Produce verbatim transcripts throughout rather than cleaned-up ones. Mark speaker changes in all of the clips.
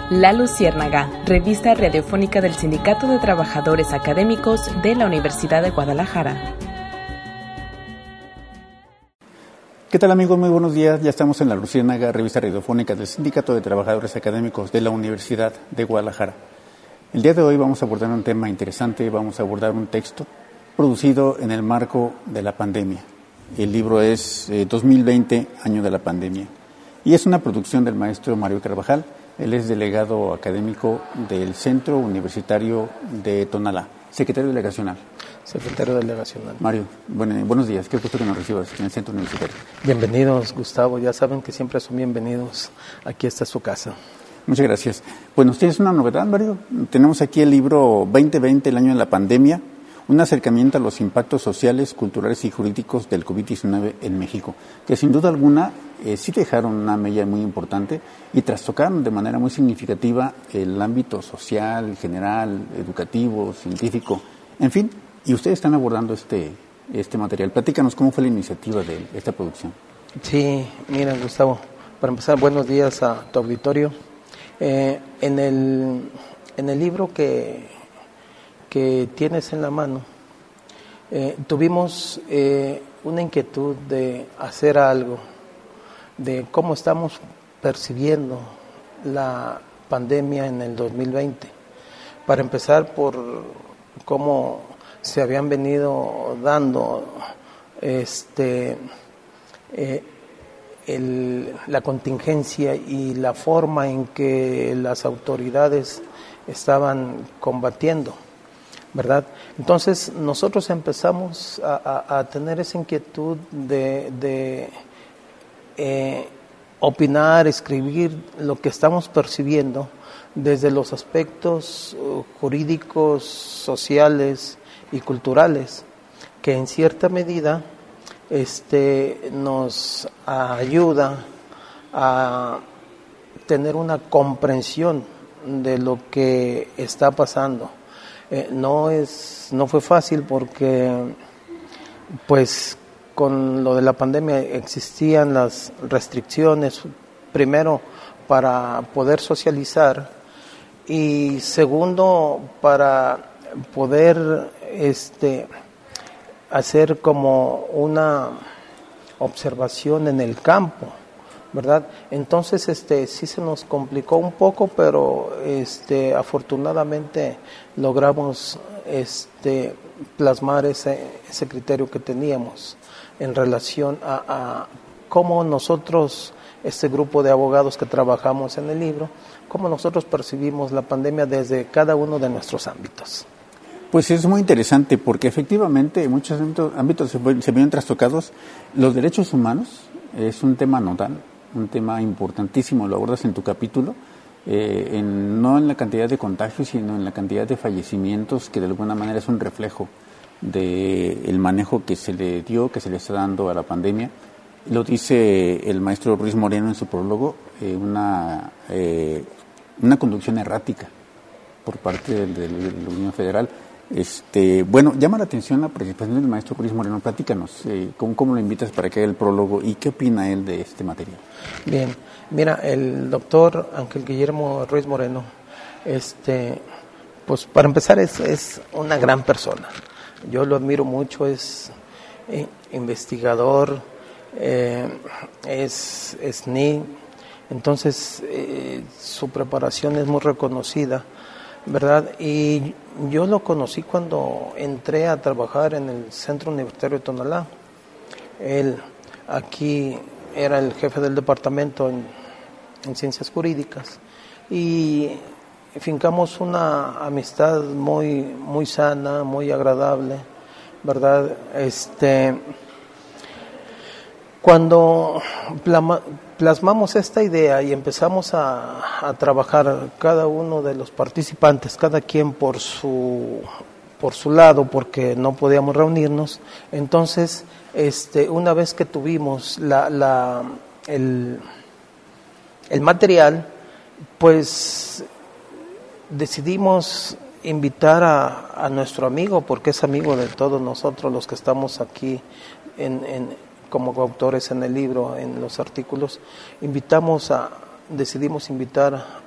Speaker 1: La Luciérnaga, revista radiofónica del Sindicato de Trabajadores Académicos de la Universidad de Guadalajara.
Speaker 2: ¿Qué tal, amigos? Muy buenos días. Ya estamos en La Luciérnaga, revista radiofónica del Sindicato de Trabajadores Académicos de la Universidad de Guadalajara. El día de hoy vamos a abordar un tema interesante, vamos a abordar un texto producido en el marco de la pandemia. El libro es eh, dos mil veinte, año de la pandemia, y es una producción del maestro Mario Carvajal. Él es delegado académico del Centro Universitario de Tonalá, secretario delegacional.
Speaker 3: Secretario delegacional.
Speaker 2: Mario, bueno, buenos días, qué gusto que nos recibas en el Centro Universitario.
Speaker 3: Bienvenidos, Gustavo, ya saben que siempre son bienvenidos, aquí está su casa.
Speaker 2: Muchas gracias. Bueno, ¿tienes una novedad, Mario? Tenemos aquí el libro veinte veinte, el año de la pandemia, un acercamiento a los impactos sociales, culturales y jurídicos del covid diecinueve en México, que sin duda alguna eh, sí dejaron una mella muy importante y trastocaron de manera muy significativa el ámbito social, general, educativo, científico, en fin, y ustedes están abordando este, este material. Platícanos cómo fue la iniciativa de esta producción.
Speaker 3: Sí, mira, Gustavo, para empezar, buenos días a tu auditorio. Eh, en el, en el libro que... que tienes en la mano, eh, tuvimos eh, una inquietud de hacer algo, de cómo estamos percibiendo la pandemia en el dos mil veinte. Para empezar por cómo se habían venido dando este, eh, el, la contingencia y la forma en que las autoridades estaban combatiendo, ¿verdad? Entonces nosotros empezamos a, a, a tener esa inquietud de, de eh, opinar, escribir lo que estamos percibiendo desde los aspectos uh, jurídicos, sociales y culturales, que en cierta medida este, nos ayuda a tener una comprensión de lo que está pasando. Eh, no es, no fue fácil porque, pues, con lo de la pandemia existían las restricciones, primero para poder socializar y segundo para poder, este, hacer como una observación en el campo, ¿verdad? Entonces, este, sí se nos complicó un poco, pero, este, afortunadamente logramos, este, plasmar ese, ese criterio que teníamos en relación a, a cómo nosotros, este grupo de abogados que trabajamos en el libro, cómo nosotros percibimos la pandemia desde cada uno de nuestros ámbitos.
Speaker 2: Pues es muy interesante porque efectivamente en muchos ámbitos se, se vieron trastocados. Los derechos humanos es un tema nodal, un tema importantísimo, lo abordas en tu capítulo, eh, en, no en la cantidad de contagios, sino en la cantidad de fallecimientos, que de alguna manera es un reflejo del manejo que se le dio, que se le está dando a la pandemia. Lo dice el maestro Ruiz Moreno en su prólogo, eh, una, eh, una conducción errática por parte de, de, de la Unión Federal. Este, bueno, llama la atención la participación del maestro Ruiz Moreno. Platícanos, eh, ¿cómo, ¿cómo lo invitas para que haga el prólogo y qué opina él de este material?
Speaker 3: Bien, mira, el doctor Ángel Guillermo Ruiz Moreno, este, pues para empezar es, es una gran persona. Yo lo admiro mucho, es eh, investigador, eh, es, es N I, entonces eh, su preparación es muy reconocida, ¿verdad? Y yo lo conocí cuando entré a trabajar en el Centro Universitario de Tonalá. Él aquí era el jefe del departamento en, en Ciencias Jurídicas y fincamos una amistad muy, muy sana, muy agradable, ¿verdad? Este, cuando plama, plasmamos esta idea y empezamos a, a trabajar cada uno de los participantes, cada quien por su por su lado, porque no podíamos reunirnos, entonces este una vez que tuvimos la, la el, el material, pues decidimos invitar a, a nuestro amigo, porque es amigo de todos nosotros los que estamos aquí en, en como coautores en el libro, en los artículos, invitamos a, decidimos invitar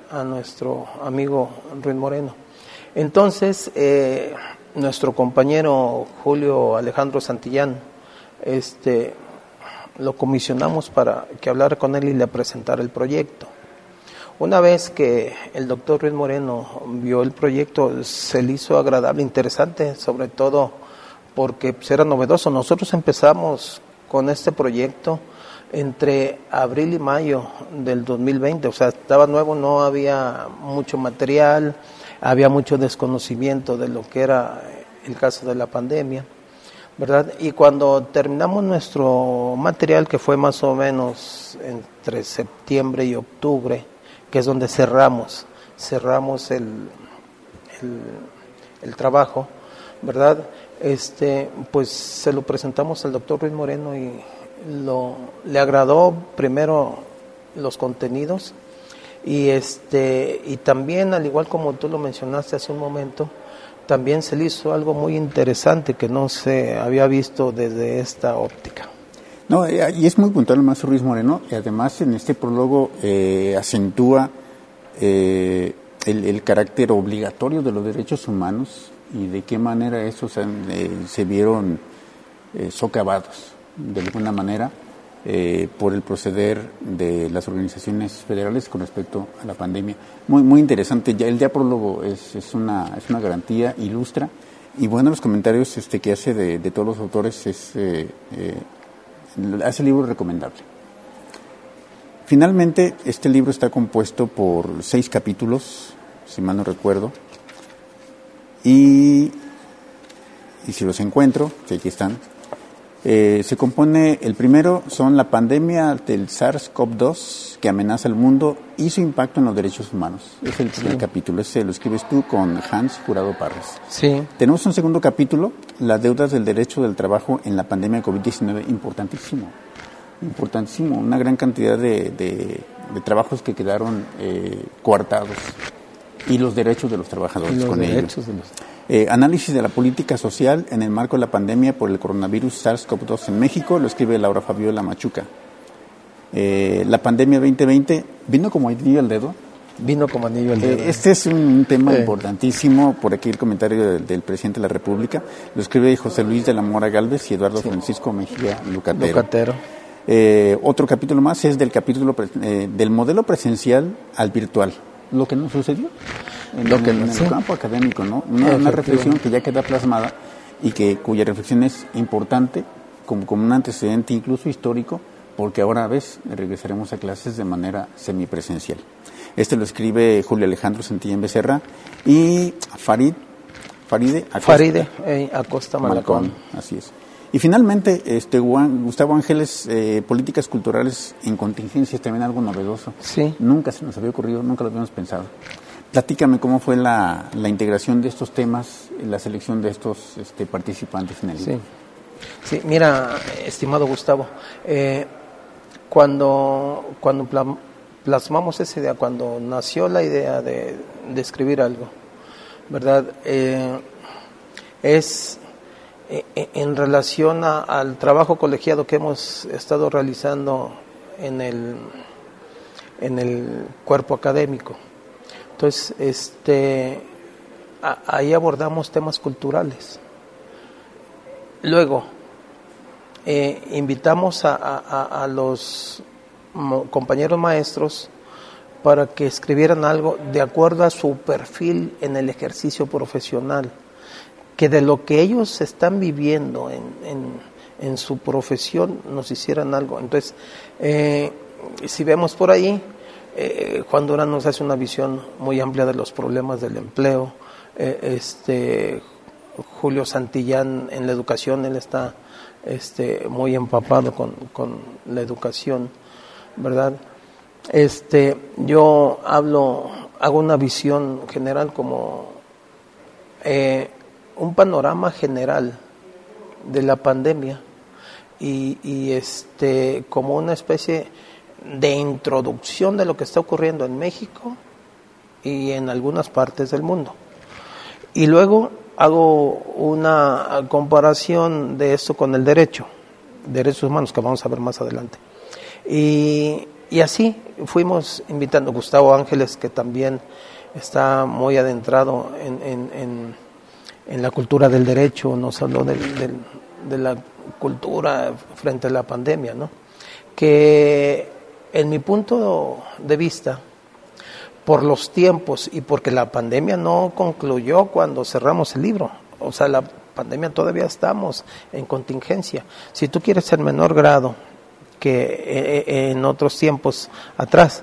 Speaker 3: a nuestro amigo Ruiz Moreno. Entonces, eh, nuestro compañero Julio Alejandro Santillán, este, lo comisionamos para que hablara con él y le presentara el proyecto. Una vez que el doctor Ruiz Moreno vio el proyecto, se le hizo agradable, interesante, sobre todo porque pues, era novedoso. Nosotros empezamos con este proyecto entre abril y mayo del dos mil veinte, o sea, estaba nuevo, no había mucho material, había mucho desconocimiento de lo que era el caso de la pandemia, ¿verdad? Y cuando terminamos nuestro material, que fue más o menos entre septiembre y octubre, que es donde cerramos, cerramos el, el, el trabajo, ¿verdad? Este, pues se lo presentamos al doctor Ruiz Moreno y lo, le agradó primero los contenidos y este y también, al igual como tú lo mencionaste hace un momento, también se le hizo algo muy interesante que no se había visto desde esta óptica.
Speaker 2: No, y es muy puntual el maestro Ruiz Moreno, y además en este prólogo eh, acentúa eh, el, el carácter obligatorio de los derechos humanos y de qué manera esos eh, se vieron eh, socavados de alguna manera eh, por el proceder de las organizaciones federales con respecto a la pandemia. Muy muy interesante. Ya el ya prólogo es, es una es una garantía, ilustra, y bueno, los comentarios este que hace de, de todos los autores es eh, eh, hace el libro recomendable. Finalmente, este libro está compuesto por seis capítulos, si mal no recuerdo, y, y si los encuentro, que aquí están, eh, se compone, el primero son la pandemia del SARS-CoV dos que amenaza al mundo y su impacto en los derechos humanos. Es el primer sí. capítulo, ese lo escribes tú con Hans Jurado Parras.
Speaker 3: Sí.
Speaker 2: Tenemos un segundo capítulo, las deudas del derecho del trabajo en la pandemia de COVID diecinueve, importantísimo, importantísimo, una gran cantidad de, de, de trabajos que quedaron eh, coartados y los derechos de los trabajadores
Speaker 3: los
Speaker 2: con ellos.
Speaker 3: De los...
Speaker 2: Eh, análisis de la política social en el marco de la pandemia por el coronavirus SARS-CoV dos en México, lo escribe Laura Fabiola Machuca. Eh, la pandemia veinte veinte vino como anillo al dedo.
Speaker 3: Vino como anillo al dedo.
Speaker 2: Eh, este es un, un tema eh. importantísimo, por aquí el comentario del, del presidente de la República, lo escribe José Luis de la Mora Gálvez y Eduardo sí. Francisco Mejía Lucatero.
Speaker 3: Lucatero.
Speaker 2: Eh, otro capítulo más es del capítulo eh, del modelo presencial al virtual, lo que no sucedió en,
Speaker 3: lo que
Speaker 2: en,
Speaker 3: no,
Speaker 2: en
Speaker 3: sí.
Speaker 2: el campo académico, ¿no? Una, una reflexión que ya queda plasmada y que cuya reflexión es importante como, como un antecedente incluso histórico, porque ahora ves regresaremos a clases de manera semipresencial. Este lo escribe Julio Alejandro Santillán Becerra y Farid Faride Acosta,
Speaker 3: Faride eh, Acosta Malacón.
Speaker 2: Malacón, así es. Y finalmente, este Gustavo Ángeles, eh, políticas culturales en contingencias, también algo novedoso.
Speaker 3: Sí.
Speaker 2: Nunca se nos había ocurrido, nunca lo habíamos pensado. Platícame cómo fue la, la integración de estos temas, la selección de estos este, participantes en el libro.
Speaker 3: Sí. Sí, mira, estimado Gustavo, eh, cuando, cuando plasmamos esa idea, cuando nació la idea de, de escribir algo, ¿verdad? Eh, es... en relación a, al trabajo colegiado que hemos estado realizando en el en el cuerpo académico. Entonces, este a, ahí abordamos temas culturales. Luego, eh, invitamos a, a, a los compañeros maestros para que escribieran algo de acuerdo a su perfil en el ejercicio profesional, que de lo que ellos están viviendo en, en, en su profesión nos hicieran algo. Entonces, eh, si vemos por ahí, eh, Juan Durán nos hace una visión muy amplia de los problemas del empleo, eh, este Julio Santillán en la educación, él está este, muy empapado con, con la educación, ¿verdad? Este, yo hablo, hago una visión general como... Eh, un panorama general de la pandemia y, y este como una especie de introducción de lo que está ocurriendo en México y en algunas partes del mundo. Y luego hago una comparación de esto con el derecho, derechos humanos, que vamos a ver más adelante. Y y así fuimos invitando. Gustavo Ángeles, que también está muy adentrado en, en, en, en la cultura del derecho, nos habló del, del, de la cultura frente a la pandemia, ¿no? Que en mi punto de vista, por los tiempos y porque la pandemia no concluyó cuando cerramos el libro, o sea, la pandemia todavía estamos en contingencia. Si tú quieres en menor grado que en otros tiempos atrás,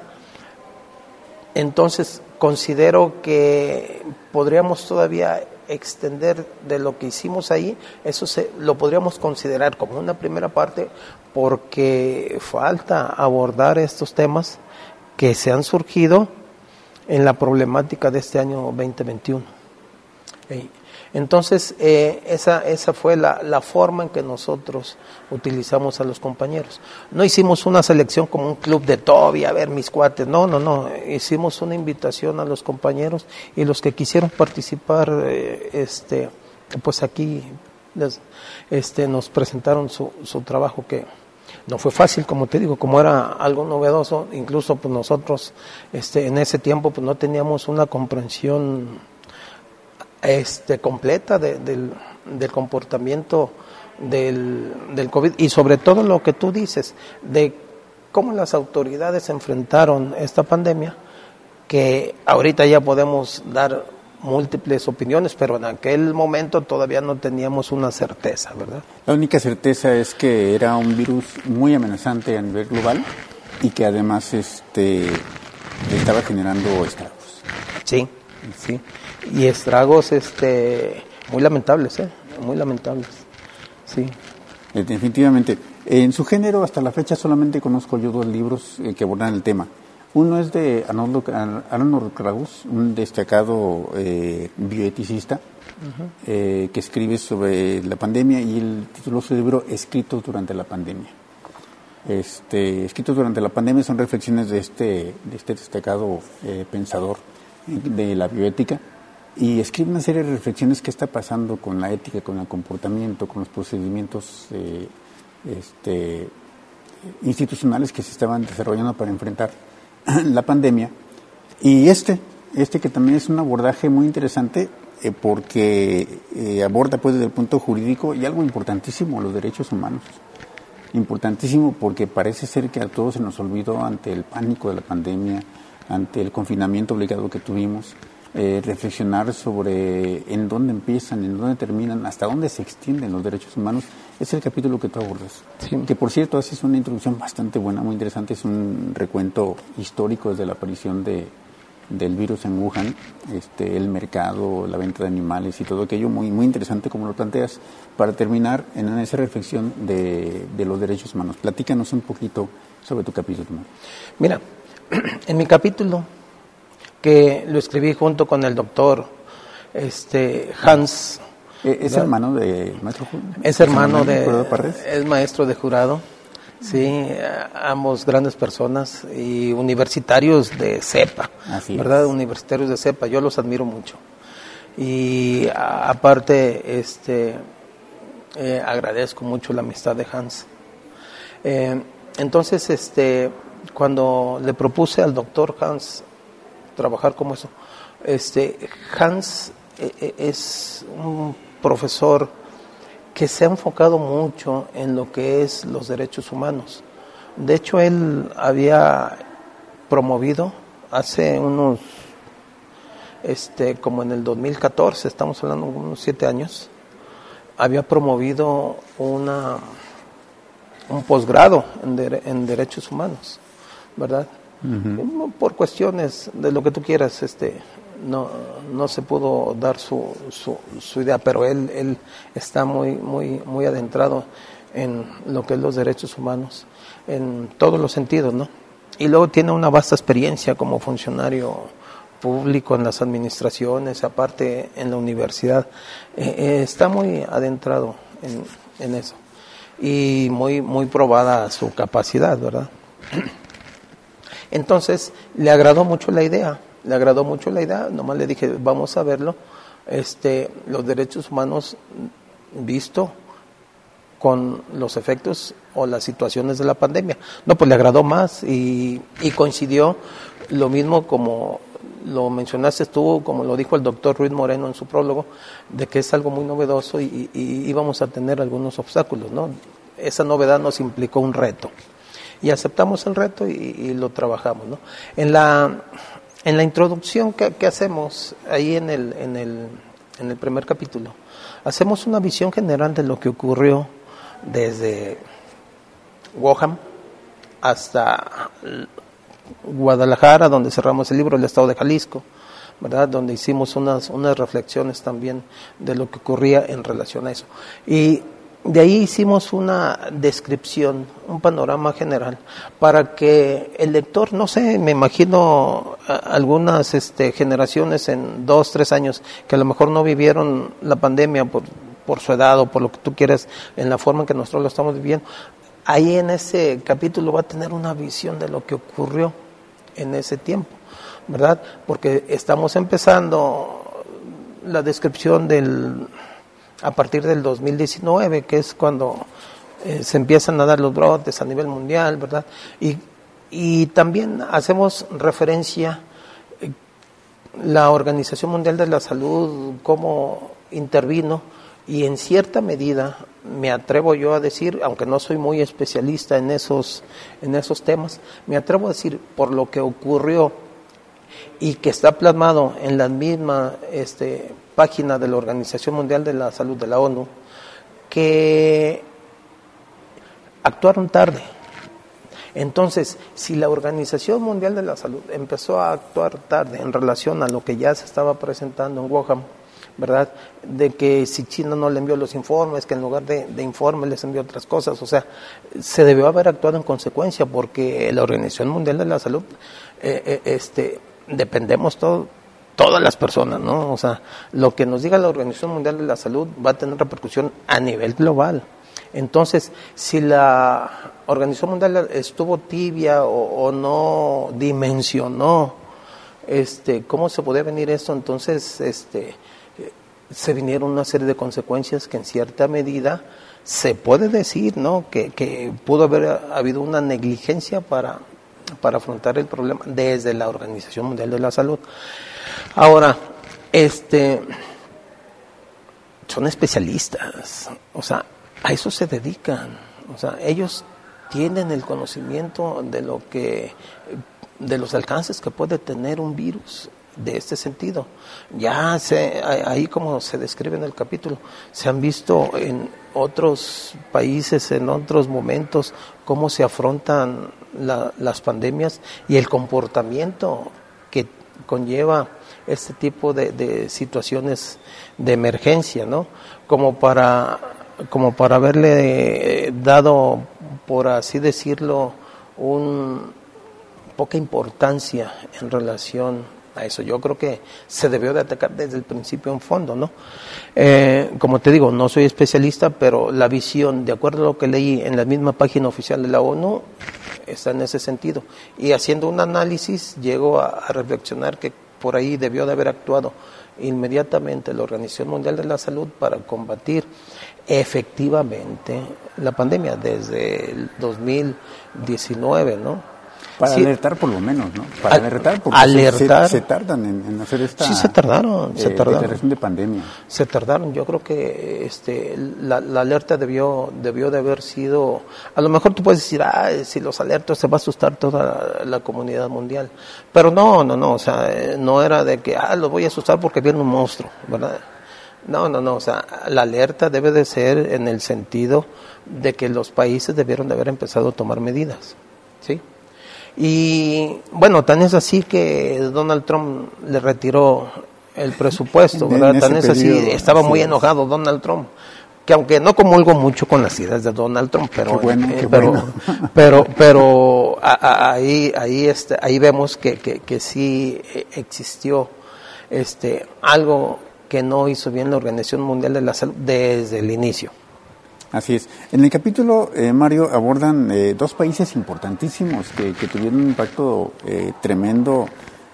Speaker 3: entonces considero que podríamos todavía extender de lo que hicimos ahí, eso se, lo podríamos considerar como una primera parte, porque falta abordar estos temas que se han surgido en la problemática de este año veinte veintiuno. Entonces, eh, esa, esa fue la, la forma en que nosotros utilizamos a los compañeros. No hicimos una selección como un club de Toby, a ver mis cuates, no, no, no, hicimos una invitación a los compañeros y los que quisieron participar, eh, este, pues aquí les, este, nos presentaron su, su trabajo, que no fue fácil, como te digo, como era algo novedoso, incluso pues nosotros este, en ese tiempo pues no teníamos una comprensión este completa de, del, del comportamiento del, del COVID, y sobre todo lo que tú dices, de cómo las autoridades enfrentaron esta pandemia, que ahorita ya podemos dar múltiples opiniones, pero en aquel momento todavía no teníamos una certeza, ¿verdad?
Speaker 2: La única certeza es que era un virus muy amenazante a nivel global y que además este estaba generando estragos.
Speaker 3: Sí, sí. Y estragos este muy lamentables, ¿eh? Muy lamentables. Sí.
Speaker 2: Definitivamente. En su género, hasta la fecha, solamente conozco yo dos libros eh, que abordan el tema. Uno es de Arnold Kraus, un destacado eh, bioeticista, uh-huh. eh, que escribe sobre la pandemia, y el título de su libro, Escritos durante la pandemia. Este, Escritos durante la pandemia son reflexiones de este, de este destacado eh, pensador de la bioética, y escribe una serie de reflexiones que está pasando con la ética, con el comportamiento, con los procedimientos eh, este, institucionales que se estaban desarrollando para enfrentar la pandemia. Y este, este que también es un abordaje muy interesante eh, porque eh, aborda pues desde el punto jurídico y algo importantísimo, los derechos humanos. Importantísimo porque parece ser que a todos se nos olvidó ante el pánico de la pandemia, ante el confinamiento obligado que tuvimos, eh, reflexionar sobre en dónde empiezan, en dónde terminan, hasta dónde se extienden los derechos humanos. Es el capítulo que tú abordas. Sí. Que por cierto haces una introducción bastante buena, muy interesante, es un recuento histórico desde la aparición de, del virus en Wuhan, este, el mercado, la venta de animales y todo aquello, muy, muy interesante como lo planteas, para terminar en esa reflexión de, de los derechos humanos. Platícanos un poquito sobre tu capítulo.
Speaker 3: Mira, en mi capítulo, que lo escribí junto con el doctor este, Hans.
Speaker 2: ¿Es ¿verdad? hermano de maestro?
Speaker 3: Es hermano de, es maestro de jurado, sí, ambos grandes personas y universitarios de CEPA, Así ¿verdad? Es. Universitarios de CEPA, yo los admiro mucho. Y a, aparte, este, eh, agradezco mucho la amistad de Hans. Eh, entonces, este, cuando le propuse al doctor Hans trabajar como eso, este, Hans eh, es un profesor que se ha enfocado mucho en lo que es los derechos humanos. De hecho, él había promovido hace unos, este, como en el dos mil catorce, estamos hablando de unos siete años, había promovido una un posgrado en, de, en derechos humanos, ¿verdad? Uh-huh. Por cuestiones de lo que tú quieras, este, no, no se pudo dar su, su, su idea, pero él, él está muy, muy, muy adentrado en lo que es los derechos humanos, en todos los sentidos, ¿no? Y luego tiene una vasta experiencia como funcionario público en las administraciones, aparte en la universidad, eh, eh, está muy adentrado en, en eso y muy, muy probada su capacidad, ¿verdad? Entonces, le agradó mucho la idea, le agradó mucho la idea, nomás le dije, vamos a verlo, este, los derechos humanos visto con los efectos o las situaciones de la pandemia. No, pues le agradó más y, y coincidió lo mismo como lo mencionaste tú, como lo dijo el doctor Ruiz Moreno en su prólogo, de que es algo muy novedoso y, y, y íbamos a tener algunos obstáculos, ¿no? Esa novedad nos implicó un reto y aceptamos el reto y, y lo trabajamos, ¿no? En la, en la introducción que, que hacemos ahí en el, en, el, en el primer capítulo, hacemos una visión general de lo que ocurrió desde Wuhan hasta Guadalajara, donde cerramos el libro, el estado de Jalisco, ¿verdad? Donde hicimos unas, unas reflexiones también de lo que ocurría en relación a eso. Y de ahí hicimos una descripción, un panorama general, para que el lector, no sé, me imagino algunas este, generaciones en dos, tres años, que a lo mejor no vivieron la pandemia por, por su edad o por lo que tú quieras, en la forma en que nosotros lo estamos viviendo, ahí en ese capítulo va a tener una visión de lo que ocurrió en ese tiempo, ¿verdad? Porque estamos empezando la descripción del a partir del dos mil diecinueve, que es cuando eh, se empiezan a dar los brotes a nivel mundial, ¿verdad? Y, y también hacemos referencia eh, la Organización Mundial de la Salud, cómo intervino, y en cierta medida me atrevo yo a decir, aunque no soy muy especialista en esos, en esos temas, me atrevo a decir, por lo que ocurrió y que está plasmado en la misma este, página de la Organización Mundial de la Salud de la ONU, que actuaron tarde. Entonces, si la Organización Mundial de la Salud empezó a actuar tarde en relación a lo que ya se estaba presentando en Wuhan, ¿verdad? De que si China no le envió los informes, que en lugar de, de informes les envió otras cosas, o sea, se debió haber actuado en consecuencia, porque la Organización Mundial de la Salud, eh, eh, este, dependemos todo, todas las personas, ¿no? O sea, lo que nos diga la Organización Mundial de la Salud va a tener repercusión a nivel global. Entonces, si la Organización Mundial estuvo tibia o, o no dimensionó, este, cómo se podía venir esto, entonces, este, se vinieron una serie de consecuencias que en cierta medida se puede decir, ¿no? Que, que pudo haber habido una negligencia para, para afrontar el problema desde la Organización Mundial de la Salud. Ahora, este, son especialistas, o sea, a eso se dedican, o sea, ellos tienen el conocimiento de lo que, de los alcances que puede tener un virus de este sentido. Ya se, ahí como se describe en el capítulo, se han visto en otros países, en otros momentos, cómo se afrontan la, las pandemias y el comportamiento que conlleva este tipo de, de situaciones de emergencia, ¿no? Como para, como para haberle dado, por así decirlo, un poca importancia en relación a eso. Yo creo que se debió de atacar desde el principio en fondo, ¿no? Eh, como te digo, no soy especialista, pero la visión, de acuerdo a lo que leí en la misma página oficial de la ONU, está en ese sentido. Y haciendo un análisis, llego a, a reflexionar que por ahí debió de haber actuado inmediatamente la Organización Mundial de la Salud para combatir efectivamente la pandemia desde el dos mil diecinueve, ¿no?
Speaker 2: Para
Speaker 3: sí,
Speaker 2: alertar por lo menos, ¿no? Para
Speaker 3: al,
Speaker 2: alertar, porque
Speaker 3: alertar,
Speaker 2: se, se tardan en, en hacer esta
Speaker 3: sí, se tardaron,
Speaker 2: eh,
Speaker 3: se tardaron.
Speaker 2: declaración de pandemia.
Speaker 3: Se tardaron, yo creo que este, la, la alerta debió, debió de haber sido, a lo mejor tú puedes decir, ah, si los alertos se va a asustar toda la, la comunidad mundial, pero no, no, no, o sea, no era de que, ah, los voy a asustar porque viene un monstruo, ¿verdad? No, no, no, o sea, la alerta debe de ser en el sentido de que los países debieron de haber empezado a tomar medidas, ¿sí? Y bueno, tan es así que Donald Trump le retiró el presupuesto, ¿verdad? Tan es así, estaba muy enojado Donald Trump, que aunque no comulgo mucho con las ideas de Donald Trump, pero
Speaker 2: qué bueno,
Speaker 3: eh,
Speaker 2: qué
Speaker 3: pero,
Speaker 2: bueno.
Speaker 3: pero pero a, a, ahí ahí este ahí vemos que, que que sí existió este algo que no hizo bien la Organización Mundial de la Salud desde el inicio.
Speaker 2: Así es. En el capítulo, eh, Mario, abordan eh, dos países importantísimos que, que tuvieron un impacto eh, tremendo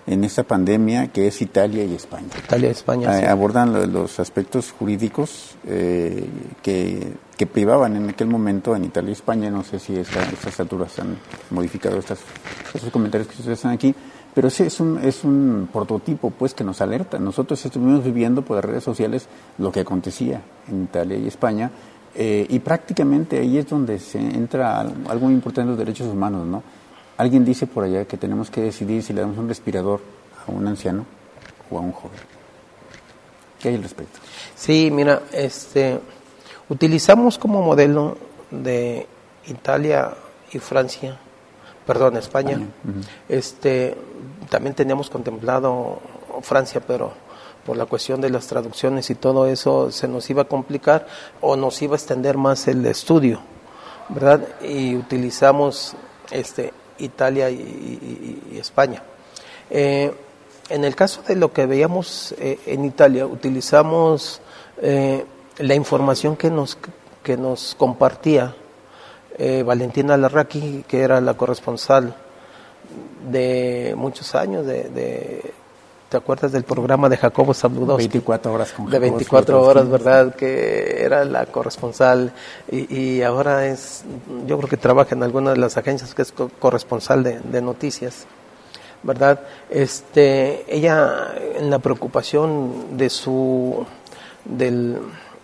Speaker 2: en esta pandemia, que es Italia y España.
Speaker 3: Italia y España,
Speaker 2: eh,
Speaker 3: sí.
Speaker 2: Abordan lo, los aspectos jurídicos eh, que, que privaban en aquel momento en Italia y España. No sé si esta, estas alturas han modificado estas, estos comentarios que ustedes hacen aquí, pero sí es un, es un prototipo pues que nos alerta. Nosotros estuvimos viviendo por las redes sociales lo que acontecía en Italia y España, eh, y prácticamente ahí es donde se entra algo muy importante en los derechos humanos, ¿no? Alguien dice por allá que tenemos que decidir si le damos un respirador a un anciano o a un joven. ¿Qué hay al respecto?
Speaker 3: Sí, mira, este, utilizamos como modelo de Italia y Francia, perdón, España. España. Uh-huh. Este, también teníamos contemplado Francia, pero por la cuestión de las traducciones y todo eso se nos iba a complicar o nos iba a extender más el estudio, ¿verdad? Y utilizamos este Italia y, y, y España. Eh, en el caso de lo que veíamos eh, en Italia, utilizamos eh, la información que nos, que nos compartía eh, Valentina Larraqui, que era la corresponsal de muchos años, de, de ¿te acuerdas del programa de Jacobo Zabludowski?
Speaker 2: veinticuatro horas con
Speaker 3: De veinticuatro horas, ¿verdad? Que era la corresponsal y, y ahora es, yo creo que trabaja en alguna de las agencias que es co- corresponsal de, de noticias, ¿verdad? Este, ella en la preocupación de su, del,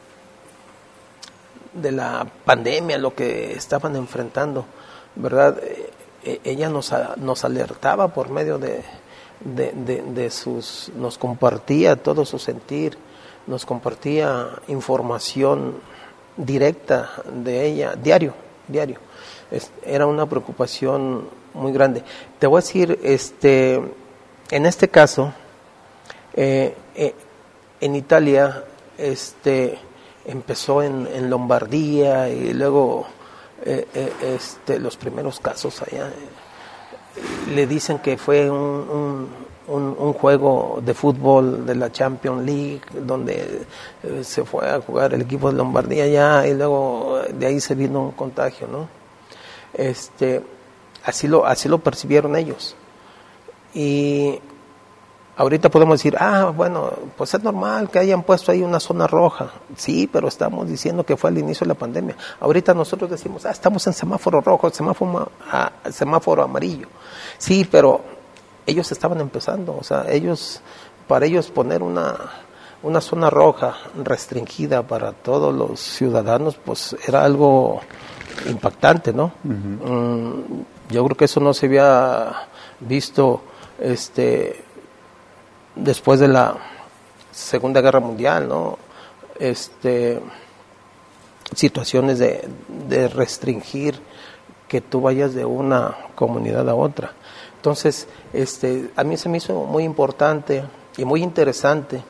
Speaker 3: de la pandemia, lo que estaban enfrentando, ¿verdad? Eh, ella nos, nos alertaba por medio de De, de, de sus, nos compartía todo su sentir, nos compartía información directa de ella, diario, diario. Es, era una preocupación muy grande. Te voy a decir, este, en este caso, eh, eh, en Italia, este, empezó en, en Lombardía y luego eh, eh, este, los primeros casos allá. Eh, le dicen que fue un, un, un, un juego de fútbol de la Champions League donde eh, se fue a jugar el equipo de Lombardía allá y luego de ahí se vino un contagio, ¿no? Este, así lo, así lo percibieron ellos. Y ahorita podemos decir, ah, bueno, pues es normal que hayan puesto ahí una zona roja. Sí, pero estamos diciendo que fue al inicio de la pandemia. Ahorita nosotros decimos, ah, estamos en semáforo rojo, semáforo, ah, semáforo amarillo. Sí, pero ellos estaban empezando, o sea, ellos, para ellos poner una, una zona roja restringida para todos los ciudadanos, pues era algo impactante, ¿no? Uh-huh. Mm, yo creo que eso no se había visto, este... después de la Segunda Guerra Mundial, ¿no? Este, situaciones de, de restringir que tú vayas de una comunidad a otra. Entonces, este, a mí se me hizo muy importante y muy interesante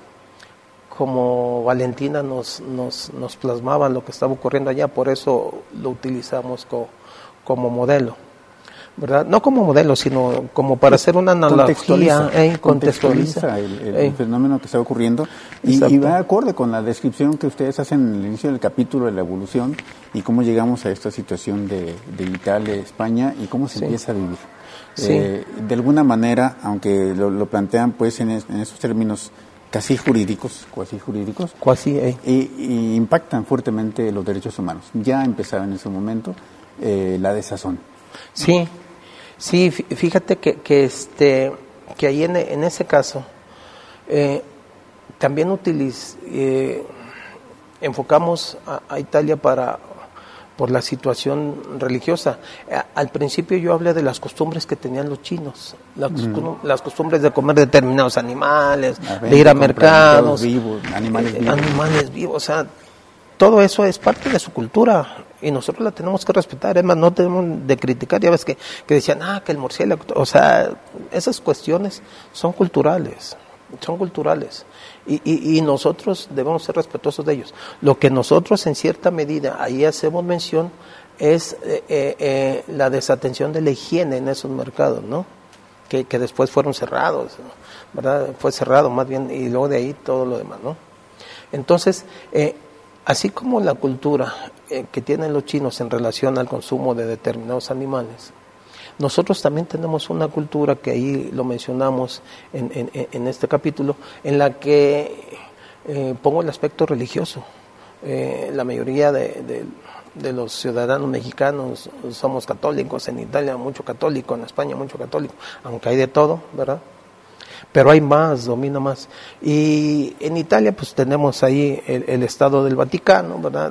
Speaker 3: como Valentina nos, nos, nos plasmaba lo que estaba ocurriendo allá, por eso lo utilizamos co, como modelo. ¿Verdad? No como modelo, sino como para hacer una analogía,
Speaker 2: contextualiza,
Speaker 3: eh,
Speaker 2: contextualiza, contextualiza el, el, el fenómeno que está ocurriendo y, y va acorde con la descripción que ustedes hacen en el inicio del capítulo de la evolución y cómo llegamos a esta situación de, de Italia, España y cómo se sí. empieza a vivir. Sí. Eh, de alguna manera, aunque lo, lo plantean pues en, es, en esos términos casi jurídicos, cuasi jurídicos,
Speaker 3: cuasi, eh.
Speaker 2: y, y impactan fuertemente los derechos humanos. Ya empezaba en ese momento eh, la desazón.
Speaker 3: Sí. Sí, fíjate que, que este que ahí en, en ese caso eh, también utiliz, eh, enfocamos a, a Italia para por la situación religiosa. A, al principio yo hablé de las costumbres que tenían los chinos, las, mm. las costumbres de comer determinados animales, ver, de ir a mercados,
Speaker 2: vivos, animales vivos,
Speaker 3: eh, animales vivos, o sea, todo eso es parte de su cultura y nosotros la tenemos que respetar. Es más, no tenemos de criticar. Ya ves que, que decían, ah, que el murciélago, o sea, esas cuestiones son culturales, son culturales y, y, y nosotros debemos ser respetuosos de ellos. Lo que nosotros en cierta medida ahí hacemos mención es eh, eh, la desatención de la higiene en esos mercados, ¿no? Que, que después fueron cerrados, ¿verdad? Fue cerrado más bien y luego de ahí todo lo demás, ¿no? Entonces, eh, así como la cultura eh, que tienen los chinos en relación al consumo de determinados animales, nosotros también tenemos una cultura que ahí lo mencionamos en, en, en este capítulo, en la que eh, pongo el aspecto religioso. Eh, la mayoría de, de, de los ciudadanos mexicanos somos católicos, en Italia mucho católico, en España mucho católico, aunque hay de todo, ¿verdad? Pero hay más, domina más. Y en Italia pues tenemos ahí el, el Estado del Vaticano, ¿verdad?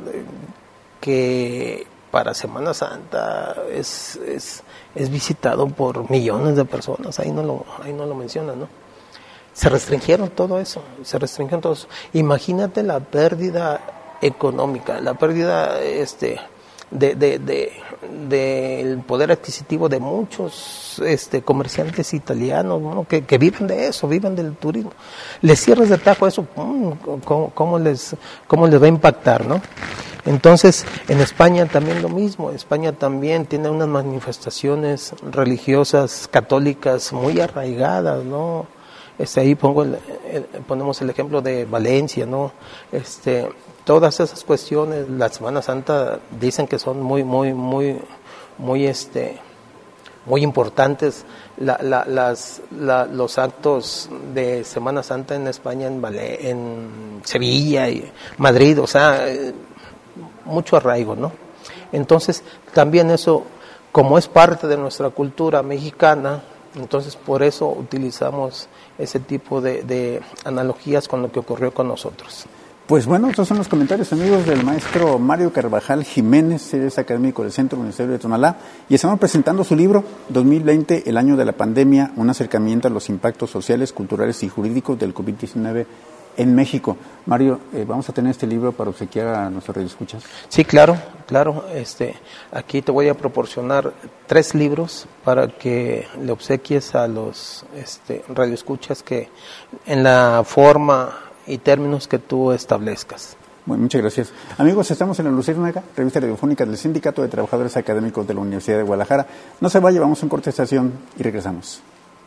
Speaker 3: Que para Semana Santa es, es, es visitado por millones de personas, ahí no lo, ahí no lo mencionan, ¿no? Se restringieron todo eso, se restringieron todo eso. Imagínate la pérdida económica, la pérdida este de, de, de, del poder adquisitivo de muchos este comerciantes italianos, ¿no? que, que viven de eso, viven del turismo. Les cierres de tajo eso, ¿cómo, cómo les cómo les va a impactar, ¿no? Entonces, en España también lo mismo, España también tiene unas manifestaciones religiosas católicas muy arraigadas, ¿no? Este, ahí pongo el, el, ponemos el ejemplo de Valencia, ¿no? Este, todas esas cuestiones, la Semana Santa dicen que son muy, muy, muy, muy, este, muy importantes. La, la, las, la, los actos de Semana Santa en España, en, Vale, en Sevilla y Madrid, o sea, mucho arraigo, ¿no? Entonces, también eso, como es parte de nuestra cultura mexicana, entonces por eso utilizamos ese tipo de, de analogías con lo que ocurrió con nosotros.
Speaker 2: Pues bueno, estos son los comentarios, amigos, del maestro Mario Carvajal Jiménez, es académico del Centro Universitario de Tonalá, y estamos presentando su libro dos mil veinte, el año de la pandemia, un acercamiento a los impactos sociales, culturales y jurídicos del COVID diecinueve en México. Mario, eh, vamos a tener este libro para obsequiar a nuestros radioescuchas.
Speaker 3: Sí, claro, claro. Este, aquí te voy a proporcionar tres libros para que le obsequies a los este, radioescuchas que en la forma y términos que tú establezcas.
Speaker 2: Bueno, muchas gracias. Amigos, estamos en La Luciérnaga, revista radiofónica del Sindicato de Trabajadores Académicos de la Universidad de Guadalajara. No se vaya, vamos a un corte de estación y regresamos.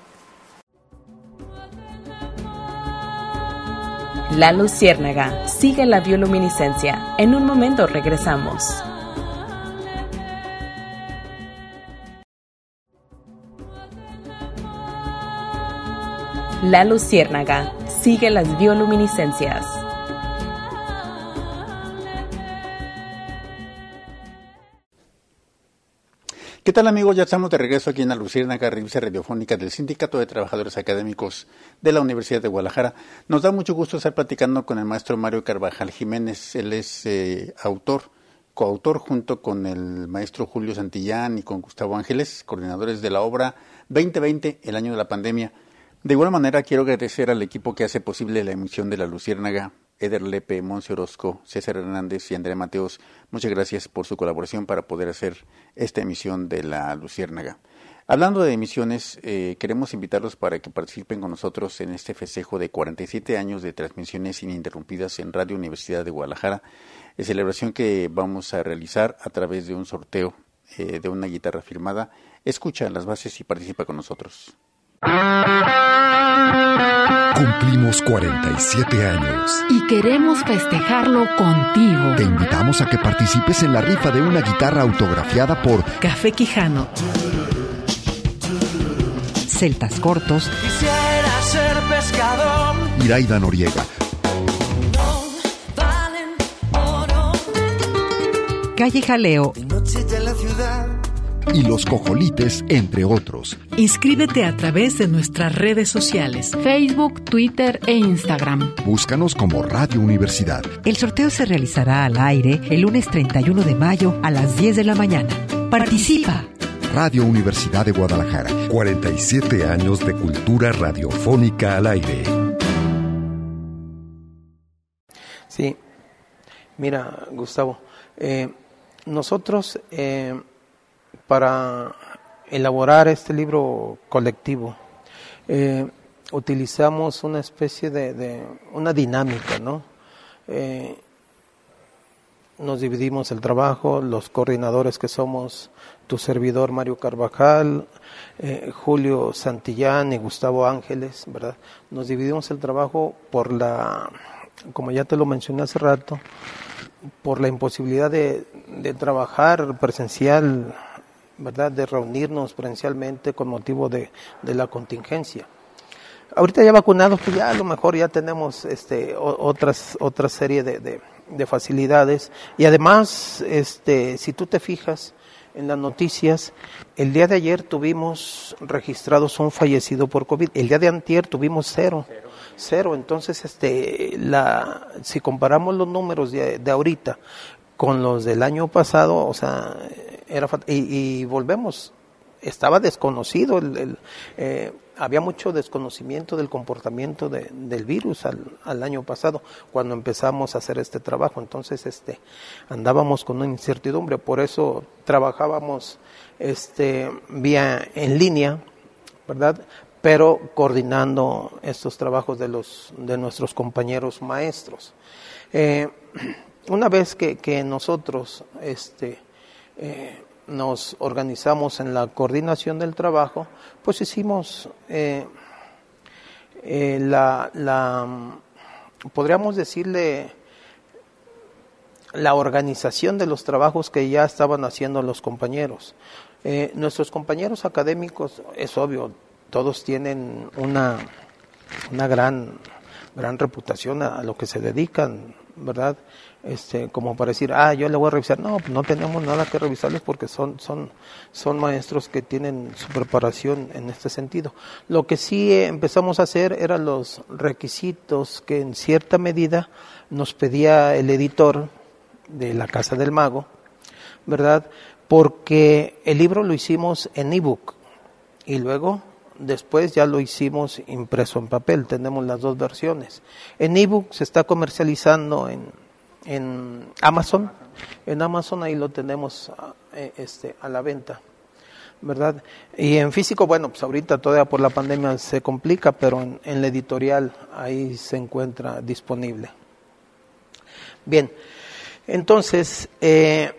Speaker 1: La Luciérnaga, sigue la bioluminiscencia. En un momento regresamos. La Luciérnaga, sigue las bioluminiscencias.
Speaker 2: ¿Qué tal, amigos? Ya estamos de regreso aquí en La Luciérnaga, revista radiofónica del Sindicato de Trabajadores Académicos de la Universidad de Guadalajara. Nos da mucho gusto estar platicando con el maestro Mario Carvajal Jiménez. Él es eh, autor, coautor junto con el maestro Julio Santillán y con Gustavo Ángeles, coordinadores de la obra veinte veinte, el año de la pandemia. De igual manera, quiero agradecer al equipo que hace posible la emisión de La Luciérnaga, Eder Lepe, Monse Orozco, César Hernández y Andrea Mateos. Muchas gracias por su colaboración para poder hacer esta emisión de La Luciérnaga. Hablando de emisiones, eh, queremos invitarlos para que participen con nosotros en este festejo de cuarenta y siete años de transmisiones ininterrumpidas en Radio Universidad de Guadalajara, eh, celebración que vamos a realizar a través de un sorteo eh, de una guitarra firmada. Escucha las bases y participa con nosotros.
Speaker 4: Cumplimos cuarenta y siete años
Speaker 5: y queremos festejarlo contigo.
Speaker 4: Te invitamos a que participes en la rifa de una guitarra autografiada por
Speaker 5: Café Quijano, Celtas Cortos,
Speaker 6: Quisiera ser pescador,
Speaker 4: Iraida Noriega,
Speaker 6: no valen oro,
Speaker 5: Calle Jaleo
Speaker 6: de noche de la ciudad.
Speaker 4: y Los Cojolites, entre otros.
Speaker 5: Inscríbete a través de nuestras redes sociales, Facebook, Twitter e Instagram.
Speaker 4: Búscanos como Radio Universidad.
Speaker 7: El sorteo se realizará al aire el lunes treinta y uno de mayo a las diez de la mañana. ¡Participa!
Speaker 4: Radio Universidad de Guadalajara. cuarenta y siete años de cultura radiofónica al aire.
Speaker 3: Sí, mira, Gustavo, eh, nosotros eh, para elaborar este libro colectivo eh, utilizamos una especie de, de una dinámica, ¿no? Eh, nos dividimos el trabajo, los coordinadores que somos tu servidor Mario Carvajal, eh, Julio Santillán y Gustavo Ángeles, ¿verdad? Nos dividimos el trabajo por la, como ya te lo mencioné hace rato, por la imposibilidad de, de trabajar presencial ¿verdad?, de reunirnos presencialmente con motivo de, de la contingencia. Ahorita ya vacunados, pues ya a lo mejor ya tenemos este otras otra serie de, de, de facilidades, y además, este si tú te fijas en las noticias, el día de ayer tuvimos registrados un fallecido por COVID, el día de antier tuvimos cero, cero, cero. Entonces, este la si comparamos los números de, de ahorita con los del año pasado, o sea, era y, y volvemos, estaba desconocido el, el eh, había mucho desconocimiento del comportamiento de, del virus al, al año pasado, cuando empezamos a hacer este trabajo. Entonces, este, andábamos con una incertidumbre, por eso trabajábamos, este, vía en línea, ¿verdad?, pero coordinando estos trabajos de los, de nuestros compañeros maestros. Eh, una vez que, que nosotros, este, eh, nos organizamos en la coordinación del trabajo, pues hicimos eh, eh, la, la, podríamos decirle, la organización de los trabajos que ya estaban haciendo los compañeros. Eh, nuestros compañeros académicos, es obvio, todos tienen una, una gran, gran reputación a, a lo que se dedican, ¿verdad? Este, como para decir, ah, yo le voy a revisar. No, pues no tenemos nada que revisarles porque son, son, son maestros que tienen su preparación en este sentido. Lo que sí empezamos a hacer eran los requisitos que en cierta medida nos pedía el editor de La Casa del Mago, ¿verdad? Porque el libro lo hicimos en ebook y luego después ya lo hicimos impreso en papel. Tenemos las dos versiones. En ebook se está comercializando en en Amazon, en Amazon ahí lo tenemos este a la venta, ¿verdad? Y en físico, bueno, pues ahorita todavía por la pandemia se complica, pero en, en la editorial ahí se encuentra disponible. Bien, entonces, eh,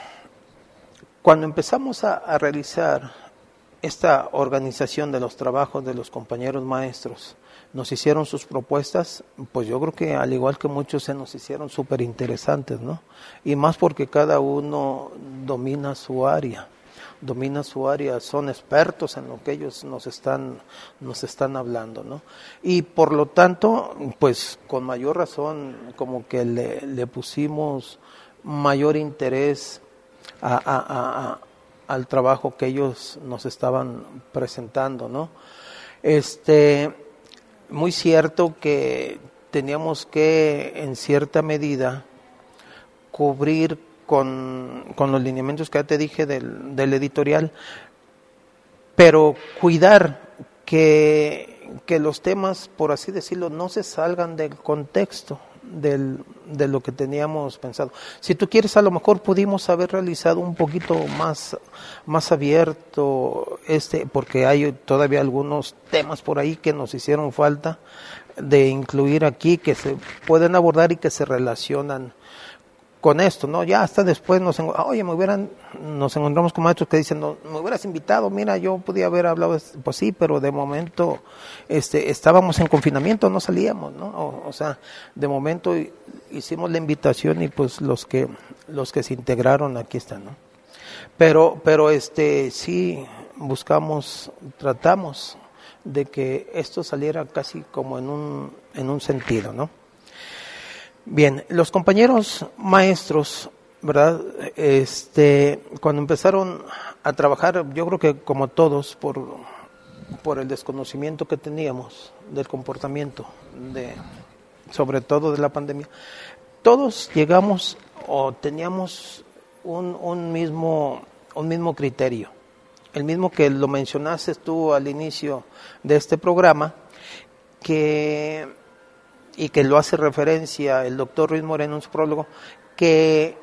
Speaker 3: cuando empezamos a, a realizar esta organización de los trabajos de los compañeros maestros, nos hicieron sus propuestas, pues yo creo que al igual que muchos se nos hicieron súper interesantes, ¿no? Y más porque cada uno domina su área, domina su área, son expertos en lo que ellos nos están, nos están hablando, ¿no? Y por lo tanto, pues con mayor razón, como que le, le pusimos mayor interés a, a, a, a, al trabajo que ellos nos estaban presentando, ¿no? Este... Muy cierto que teníamos que, en cierta medida, cubrir con, con los lineamientos que ya te dije del, del editorial, pero cuidar que, que los temas, por así decirlo, no se salgan del contexto del, de lo que teníamos pensado. Si tú quieres, a lo mejor pudimos haber realizado un poquito más, más abierto, este, porque hay todavía algunos temas por ahí que nos hicieron falta de incluir aquí, que se pueden abordar y que se relacionan con esto, ¿no? Ya hasta después nos, oye, me hubieran, nos encontramos con maestros que dicen, no, me hubieras invitado, mira, yo podía haber hablado, pues sí, pero de momento, este, estábamos en confinamiento, no salíamos, ¿no? O, o sea, de momento hicimos la invitación y pues los que, los que se integraron aquí están, ¿no? Pero, pero este, sí buscamos, tratamos de que esto saliera casi como en un, en un sentido, ¿no? Bien, los compañeros maestros, ¿verdad? Este, cuando empezaron a trabajar, yo creo que como todos, por, por el desconocimiento que teníamos del comportamiento, de, sobre todo de la pandemia, todos llegamos o teníamos un, un mismo, un mismo criterio, el mismo que lo mencionaste tú al inicio de este programa, que y que lo hace referencia el doctor Ruiz Moreno en su prólogo, que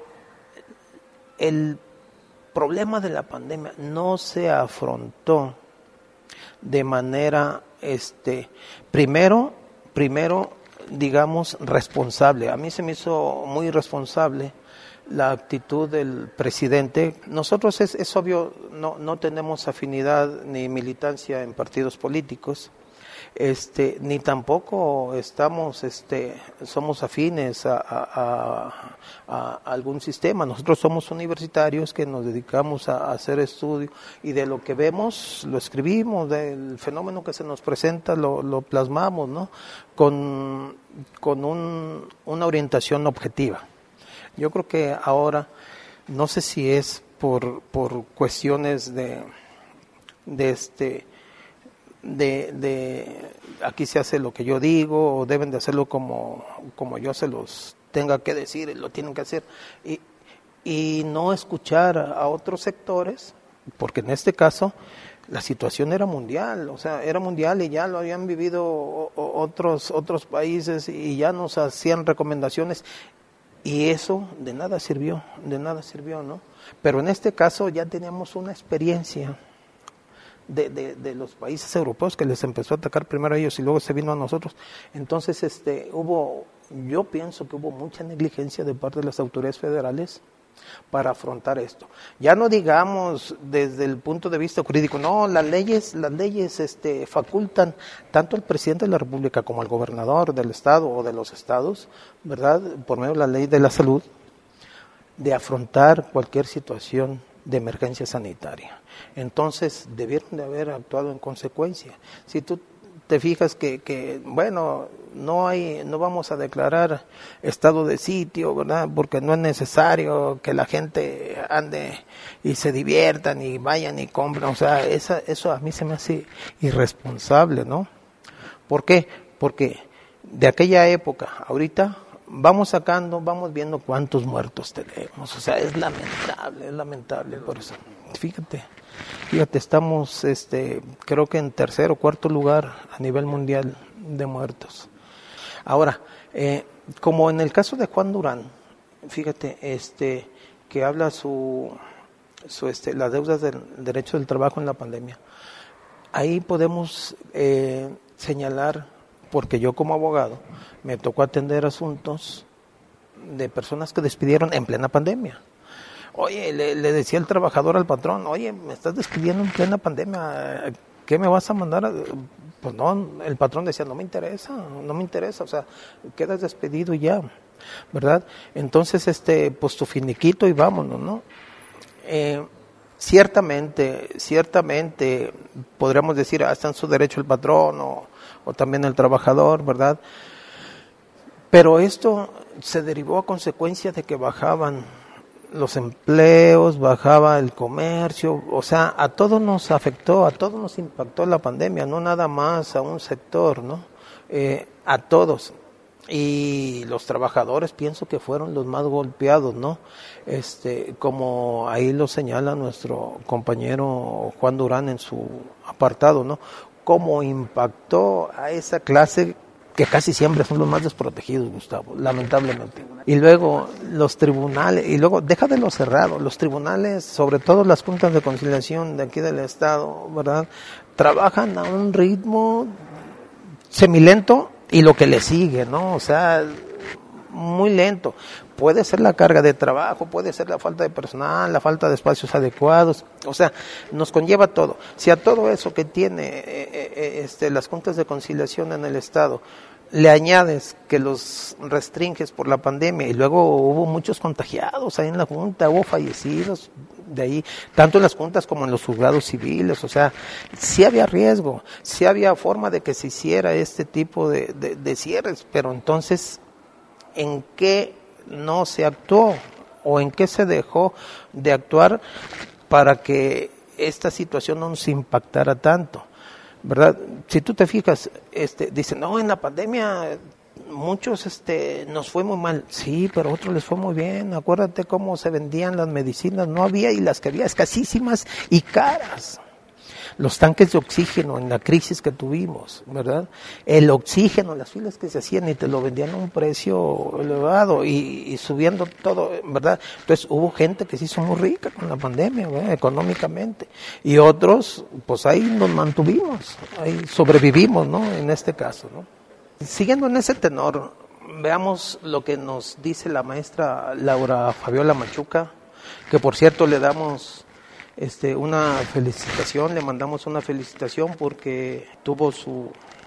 Speaker 3: el problema de la pandemia no se afrontó de manera, este, primero, primero, digamos, responsable. A mí se me hizo muy responsable la actitud del presidente. Nosotros, es, es obvio, no, no tenemos afinidad ni militancia en partidos políticos, este, ni tampoco estamos, este, somos afines a, a, a, a algún sistema. Nosotros somos universitarios que nos dedicamos a, a hacer estudio y de lo que vemos lo escribimos, del fenómeno que se nos presenta lo, lo plasmamos, ¿no? Con, con un, una orientación objetiva. Yo creo que ahora, no sé si es por, por cuestiones de, de este, de, de, aquí se hace lo que yo digo, o deben de hacerlo como, como yo se los tenga que decir, lo tienen que hacer, y, y no escuchar a otros sectores, porque en este caso la situación era mundial, o sea, era mundial y ya lo habían vivido otros, otros países y ya nos hacían recomendaciones. Y eso de nada sirvió, de nada sirvió, ¿no? Pero en este caso ya teníamos una experiencia de, de, de los países europeos que les empezó a atacar primero a ellos y luego se vino a nosotros. Entonces, este, hubo, yo pienso que hubo mucha negligencia de parte de las autoridades federales para afrontar esto. Ya no digamos desde el punto de vista jurídico, no, las leyes, las leyes este, facultan tanto al presidente de la República como al gobernador del estado o de los estados, ¿verdad?, por medio de la ley de la salud, de afrontar cualquier situación de emergencia sanitaria. Entonces, debieron de haber actuado en consecuencia. Si tú te fijas que, que bueno, no hay, no vamos a declarar estado de sitio, ¿verdad?, porque no es necesario que la gente ande y se diviertan y vayan y compren, o sea, esa, eso a mí se me hace irresponsable, ¿no? ¿Por qué? Porque de aquella época, ahorita, vamos sacando, vamos viendo cuántos muertos tenemos, o sea, es lamentable, es lamentable, por eso, fíjate. Fíjate, estamos, este, creo que en tercer o cuarto lugar a nivel mundial de muertos. Ahora, eh, como en el caso de Juan Durán, fíjate, este, que habla su, su, este, las deudas del derecho del trabajo en la pandemia. Ahí podemos eh, señalar, porque yo como abogado me tocó atender asuntos de personas que despidieron en plena pandemia. Oye, le, le decía el trabajador al patrón, oye, me estás despidiendo en plena pandemia, ¿qué me vas a mandar? Pues no, el patrón decía, no me interesa, no me interesa, o sea, quedas despedido y ya, ¿verdad? Entonces, este, pues tu finiquito y vámonos, ¿no? Eh, ciertamente, ciertamente, podríamos decir, ah, está en su derecho el patrón o, o también el trabajador, ¿verdad? Pero esto se derivó a consecuencia de que bajaban los empleos, bajaba el comercio, o sea, a todos nos afectó, a todos nos impactó la pandemia, no nada más a un sector, ¿no? Eh, a todos. Y los trabajadores pienso que fueron los más golpeados, ¿no? Este, como ahí lo señala nuestro compañero Juan Durán en su apartado, ¿no? Cómo impactó a esa clase que casi siempre son los más desprotegidos, Gustavo, lamentablemente. Y luego los tribunales, y luego deja de lo cerrado, los tribunales, sobre todo las juntas de conciliación de aquí del estado, ¿verdad?, trabajan a un ritmo semilento y lo que le sigue, ¿no? O sea, muy lento. Puede ser la carga de trabajo, puede ser la falta de personal, la falta de espacios adecuados, o sea, nos conlleva todo. Si a todo eso que tiene eh, eh, este, las juntas de conciliación en el estado le añades que los restringes por la pandemia y luego hubo muchos contagiados ahí en la junta, hubo fallecidos de ahí, tanto en las juntas como en los juzgados civiles, o sea, sí había riesgo, sí había forma de que se hiciera este tipo de, de, de cierres, pero entonces, ¿en qué no se actuó o en qué se dejó de actuar para que esta situación no nos impactara tanto? ¿Verdad? Si tú te fijas, este, dicen, no, en la pandemia muchos este, nos fue muy mal. Sí, pero a otros les fue muy bien. Acuérdate cómo se vendían las medicinas. No había, y las que había escasísimas y caras. Los tanques de oxígeno en la crisis que tuvimos, ¿verdad? El oxígeno, las filas que se hacían y te lo vendían a un precio elevado y, y subiendo todo, ¿verdad? Entonces hubo gente que se hizo muy rica con la pandemia, ¿verdad?, económicamente. Y otros, pues ahí nos mantuvimos, ahí sobrevivimos, ¿no? En este caso, ¿no? Siguiendo en ese tenor, veamos lo que nos dice la maestra Laura Fabiola Machuca, que por cierto le damos Este, una felicitación, le mandamos una felicitación porque tuvo su,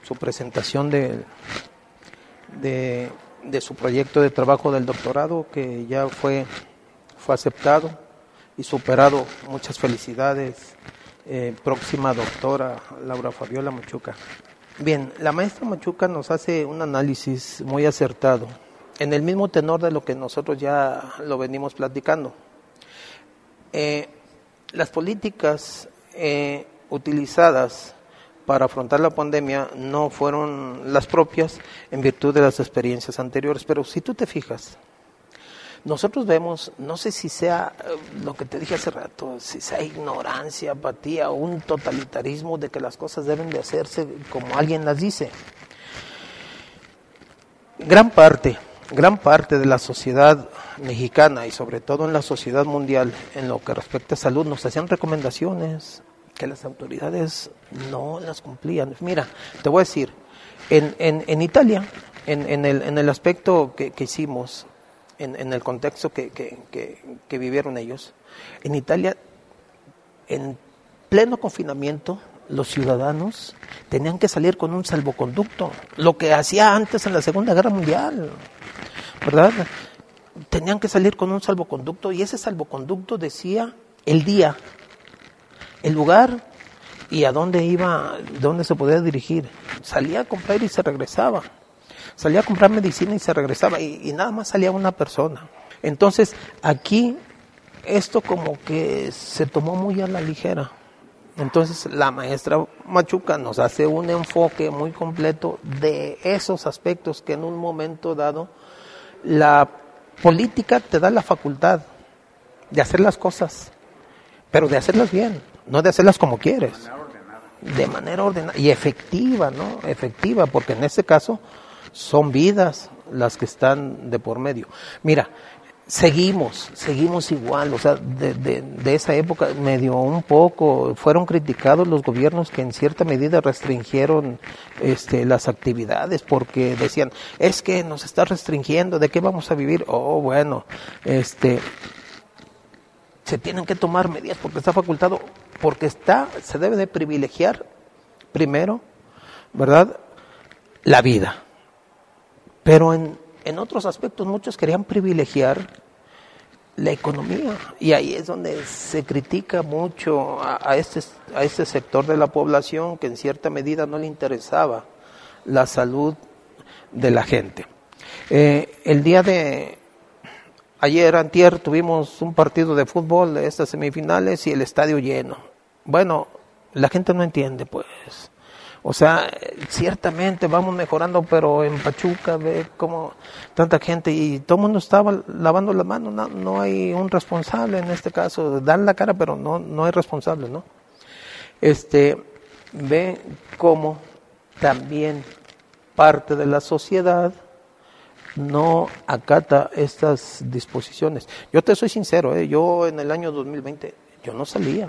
Speaker 3: su presentación de, de, de su proyecto de trabajo del doctorado, que ya fue, fue aceptado y superado. Muchas felicidades, eh, próxima doctora Laura Fabiola Machuca. Bien, la maestra Machuca nos hace un análisis muy acertado, en el mismo tenor de lo que nosotros ya lo venimos platicando. Eh, las políticas eh, utilizadas para afrontar la pandemia no fueron las propias en virtud de las experiencias anteriores, pero si tú te fijas, nosotros vemos, no sé si sea lo que te dije hace rato, si sea ignorancia, apatía o un totalitarismo de que las cosas deben de hacerse como alguien las dice. Gran parte, gran parte de la sociedad mexicana y sobre todo en la sociedad mundial, en lo que respecta a salud, nos hacían recomendaciones que las autoridades no las cumplían. Mira, te voy a decir, en, en, en Italia, en, en, el, en el aspecto que, que hicimos, En, en el contexto que, que, que, que vivieron ellos, en Italia, en pleno confinamiento, los ciudadanos tenían que salir con un salvoconducto, lo que hacía antes en la Segunda Guerra Mundial, ¿verdad? Tenían que salir con un salvoconducto y ese salvoconducto decía el día, el lugar y a dónde iba, dónde se podía dirigir. Salía a comprar y se regresaba. Salía a comprar medicina y se regresaba y, y nada más salía una persona. Entonces aquí esto como que se tomó muy a la ligera. Entonces la maestra Machuca nos hace un enfoque muy completo de esos aspectos que en un momento dado la política te da la facultad de hacer las cosas, pero de hacerlas bien, no de hacerlas como quieres. De manera ordenada y efectiva, ¿no? Efectiva, porque en este caso son vidas las que están de por medio. Mira, seguimos, seguimos igual, o sea, de, de, de esa época medio un poco, fueron criticados los gobiernos que en cierta medida restringieron este, las actividades, porque decían, es que nos está restringiendo, ¿de qué vamos a vivir? Oh, bueno, este, se tienen que tomar medidas porque está facultado, porque está, se debe de privilegiar primero, ¿verdad?, la vida. Pero en, en otros aspectos muchos querían privilegiar la economía y ahí es donde se critica mucho a, a, este, a este sector de la población que en cierta medida no le interesaba la salud de la gente. Eh, el día de ayer, antier, tuvimos un partido de fútbol de estas semifinales y el estadio lleno. Bueno, la gente no entiende pues. O sea, ciertamente vamos mejorando, pero en Pachuca ve como tanta gente y todo el mundo estaba lavando las manos, no, no hay un responsable en este caso, dan la cara pero no, no hay responsable, ¿no? Este, ve cómo también parte de la sociedad no acata estas disposiciones. Yo te soy sincero, ¿eh? Yo en el año dos mil veinte, yo no salía.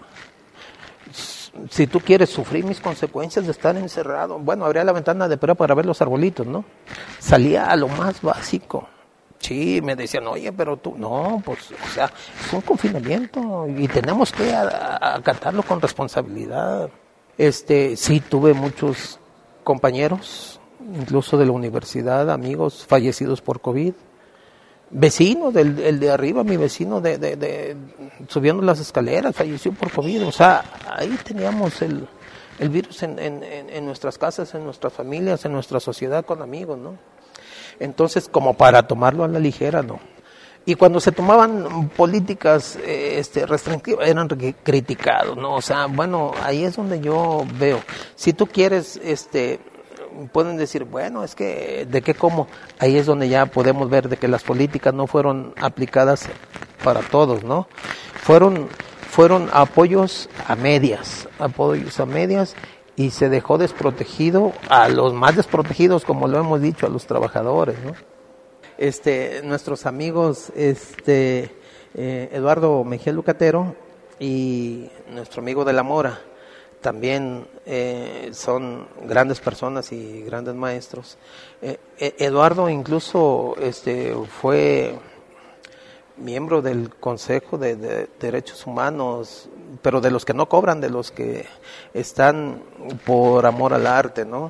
Speaker 3: Si tú quieres sufrir mis consecuencias de estar encerrado, bueno, abría la ventana de prueba para ver los arbolitos, ¿no? Salía a lo más básico. Sí, me decían, oye, pero tú, no, pues, o sea, es un confinamiento y tenemos que a, a, acatarlo con responsabilidad. Este, sí, tuve muchos compañeros, incluso de la universidad, amigos fallecidos por COVID. Vecino del el de arriba, mi vecino de, de, de subiendo las escaleras, falleció por COVID. O sea, ahí teníamos el, el virus en, en, en nuestras casas, en nuestras familias, en nuestra sociedad con amigos, ¿no? Entonces, como para tomarlo a la ligera, no. Y cuando se tomaban políticas eh, este, restrictivas, eran criticados, ¿no? O sea, bueno, ahí es donde yo veo. Si tú quieres, este... pueden decir, bueno, es que, ¿de qué cómo? Ahí es donde ya podemos ver de que las políticas no fueron aplicadas para todos, ¿no? Fueron, fueron apoyos a medias, apoyos a medias y se dejó desprotegido a los más desprotegidos, como lo hemos dicho, a los trabajadores, ¿no? Este, nuestros amigos, este, eh, Eduardo Mejía Lucatero y nuestro amigo de la Mora, también eh, son grandes personas y grandes maestros. Eh, Eduardo incluso este, fue miembro del Consejo de, de Derechos Humanos, pero de los que no cobran, de los que están por amor al arte, ¿no?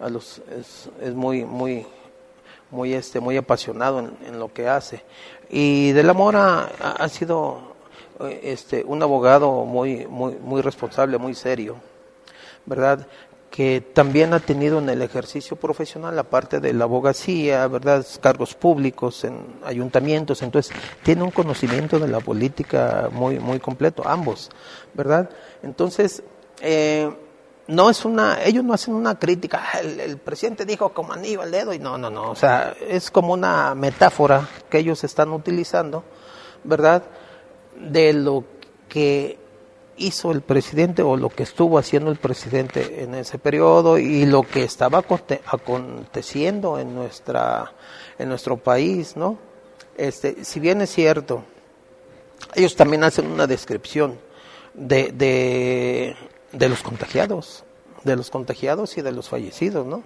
Speaker 3: a los es, es muy muy muy este muy apasionado en, en lo que hace. Y de la Mora ha, ha sido este un abogado muy muy muy responsable, muy serio, ¿verdad? Que también ha tenido en el ejercicio profesional, aparte de la abogacía, ¿verdad?, cargos públicos en ayuntamientos, entonces tiene un conocimiento de la política muy muy completo, ambos, ¿verdad? Entonces, eh, no es una, ellos no hacen una crítica, el, el presidente dijo como anillo al dedo, y no, no, no, o sea, es como una metáfora que ellos están utilizando, ¿verdad?, de lo que hizo el presidente o lo que estuvo haciendo el presidente en ese periodo y lo que estaba aconteciendo en nuestra en nuestro país, ¿no? Este, si bien es cierto, ellos también hacen una descripción de de de los contagiados, de los contagiados y de los fallecidos, ¿no?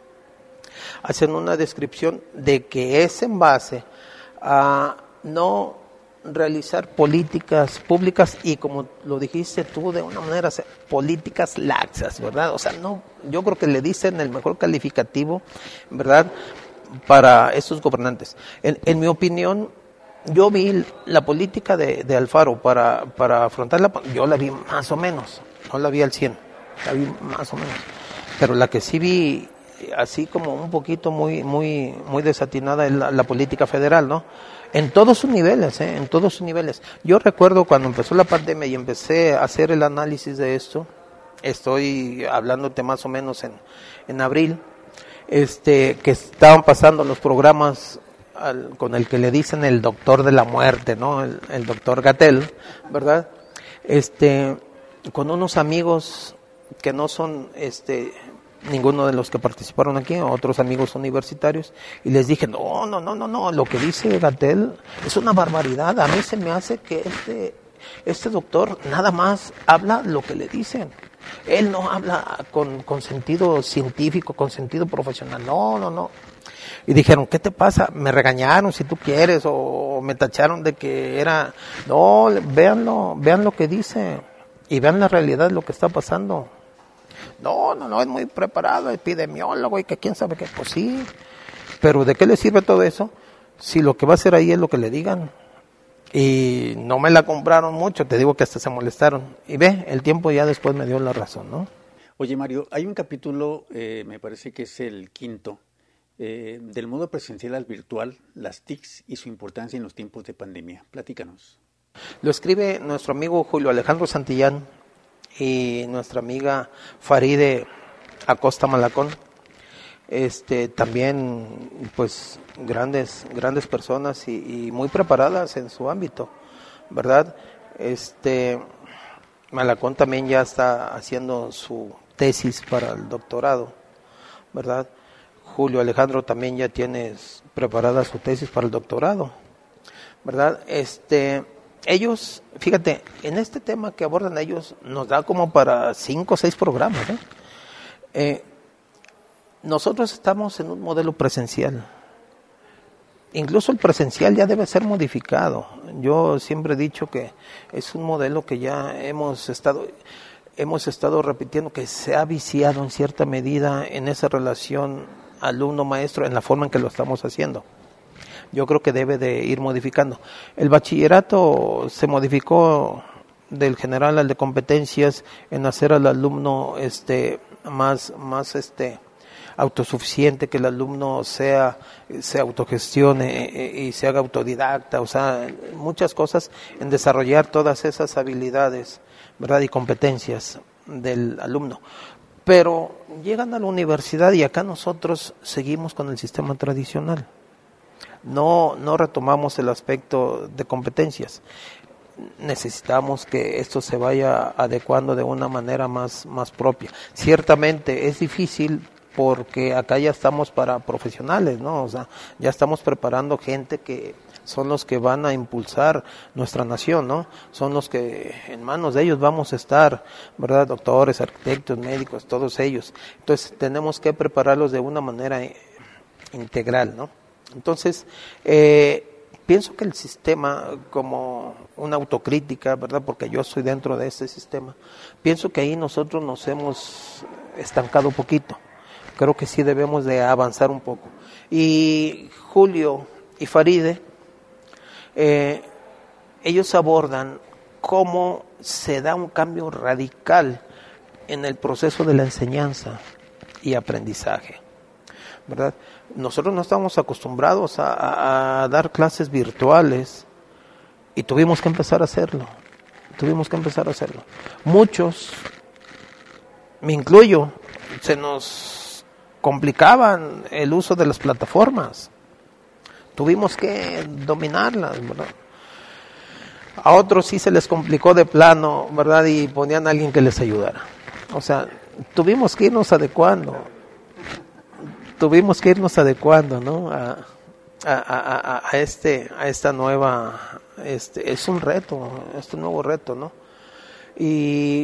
Speaker 3: Hacen una descripción de que es en base a no realizar políticas públicas y, como lo dijiste tú de una manera, políticas laxas, ¿verdad? O sea, no, yo creo que le dicen el mejor calificativo, ¿verdad?, para estos gobernantes. En, en mi opinión, yo vi la política de, de Alfaro para, para afrontar la, yo la vi más o menos, no la vi al cien, la vi más o menos, pero la que sí vi así como un poquito muy, muy, muy desatinada es la, la política federal, ¿no? En todos sus niveles, ¿eh? En todos sus niveles. Yo recuerdo cuando empezó la pandemia y empecé a hacer el análisis de esto, estoy hablándote más o menos en, en abril, este, que estaban pasando los programas al, con el que le dicen el doctor de la muerte, ¿no? El, el doctor Gatell, ¿verdad? Este, con unos amigos que no son, este, ninguno de los que participaron aquí, otros amigos universitarios, y les dije, no, no, no, no, no, lo que dice Gatell es una barbaridad. A mí se me hace que este, este doctor nada más habla lo que le dicen. Él no habla con, con sentido científico, con sentido profesional, no, no, no. Y dijeron, ¿qué te pasa? Me regañaron, si tú quieres, o me tacharon de que era, no, véanlo, vean lo que dice, y vean la realidad de lo que está pasando. No, no, no, es muy preparado, epidemiólogo y que quién sabe qué. Pues sí, pero ¿de qué le sirve todo eso si lo que va a hacer ahí es lo que le digan? Y no me la compraron mucho, te digo que hasta se molestaron. Y ve, el tiempo ya después me dio la razón, ¿no?
Speaker 2: Oye, Mario, hay un capítulo, eh, me parece que es el quinto, eh, del modo presencial al virtual, las T I Cs y su importancia en los tiempos de pandemia. Platícanos.
Speaker 3: Lo escribe nuestro amigo Julio Alejandro Santillán y nuestra amiga Faride Acosta Malacón, este también pues grandes grandes personas y, y muy preparadas en su ámbito, ¿verdad? Este Malacón también ya está haciendo su tesis para el doctorado, ¿verdad? Julio Alejandro también ya tiene preparada su tesis para el doctorado, ¿verdad? Este Ellos, fíjate, en este tema que abordan ellos, nos da como para cinco o seis programas, ¿eh? Eh, nosotros estamos en un modelo presencial. Incluso el presencial ya debe ser modificado. Yo siempre he dicho que es un modelo que ya hemos estado, hemos estado repitiendo, que se ha viciado en cierta medida en esa relación alumno-maestro, en la forma en que lo estamos haciendo. Yo creo que debe de ir modificando. El bachillerato se modificó del general al de competencias en hacer al alumno este más más este autosuficiente, que el alumno sea se autogestione y se haga autodidacta, o sea, muchas cosas en desarrollar todas esas habilidades, ¿verdad?, y competencias del alumno. Pero llegan a la universidad y acá nosotros seguimos con el sistema tradicional. No, no retomamos el aspecto de competencias. Necesitamos que esto se vaya adecuando de una manera más, más propia. Ciertamente es difícil porque acá ya estamos para profesionales, ¿no? O sea, ya estamos preparando gente que son los que van a impulsar nuestra nación, ¿no? Son los que en manos de ellos vamos a estar, ¿verdad? Doctores, arquitectos, médicos, todos ellos. Entonces tenemos que prepararlos de una manera integral, ¿no? Entonces, eh, pienso que el sistema, como una autocrítica, ¿verdad?, porque yo estoy dentro de este sistema, pienso que ahí nosotros nos hemos estancado un poquito. creo que sí debemos de avanzar un poco. Y Julio y Faride, eh, ellos abordan cómo se da un cambio radical en el proceso de la enseñanza y aprendizaje, ¿verdad? Nosotros no estamos acostumbrados a, a, a dar clases virtuales y tuvimos que empezar a hacerlo, tuvimos que empezar a hacerlo. Muchos, me incluyo, se nos complicaban el uso de las plataformas, tuvimos que dominarlas, ¿verdad? A otros sí se les complicó de plano, ¿verdad? Y ponían a alguien que les ayudara. O sea, tuvimos que irnos adecuando, tuvimos que irnos adecuando, ¿no? A, a, a, a este, a esta nueva, este, es un reto, este nuevo reto, ¿no? Y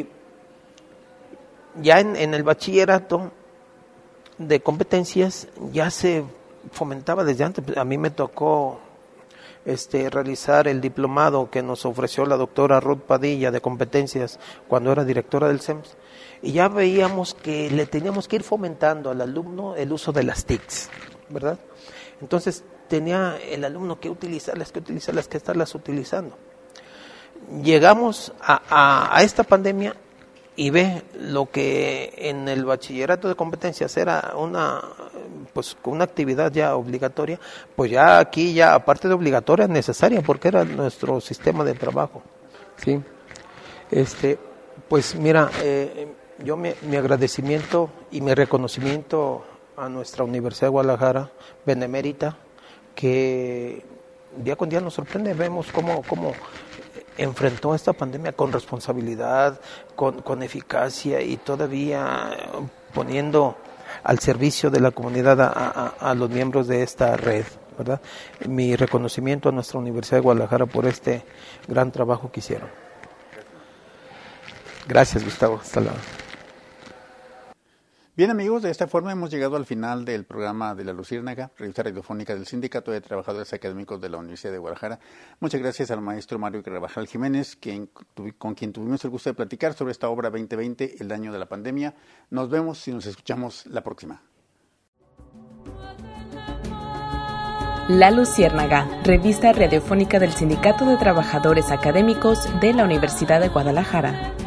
Speaker 3: ya en, en el bachillerato de competencias ya se fomentaba desde antes. A mí me tocó Este, realizar el diplomado que nos ofreció la doctora Ruth Padilla de competencias cuando era directora del C E M S, y ya veíamos que le teníamos que ir fomentando al alumno el uso de las T I Cs, ¿verdad? Entonces tenía el alumno que utilizarlas, que utilizarlas, que estarlas utilizando. Llegamos a, a, a esta pandemia y ve lo que en el bachillerato de competencias era una pues una actividad ya obligatoria, pues ya aquí ya aparte de obligatoria es necesaria porque era nuestro sistema de trabajo, sí. Este, pues mira, eh, yo mi, mi agradecimiento y mi reconocimiento a nuestra Universidad de Guadalajara, benemérita, que día con día nos sorprende, vemos cómo cómo enfrentó esta pandemia con responsabilidad, con, con eficacia y todavía poniendo al servicio de la comunidad a, a, a los miembros de esta red, ¿verdad? Mi reconocimiento a nuestra Universidad de Guadalajara por este gran trabajo que hicieron. Gracias, Gustavo. Hasta luego.
Speaker 2: Bien, amigos, de esta forma hemos llegado al final del programa de La Luciérnaga, revista radiofónica del Sindicato de Trabajadores Académicos de la Universidad de Guadalajara. Muchas gracias al maestro Mario Carvajal Jiménez, quien, con quien tuvimos el gusto de platicar sobre esta obra veinte veinte, el año de la pandemia. Nos vemos y nos escuchamos la próxima.
Speaker 1: La Luciérnaga, revista radiofónica del Sindicato de Trabajadores Académicos de la Universidad de Guadalajara.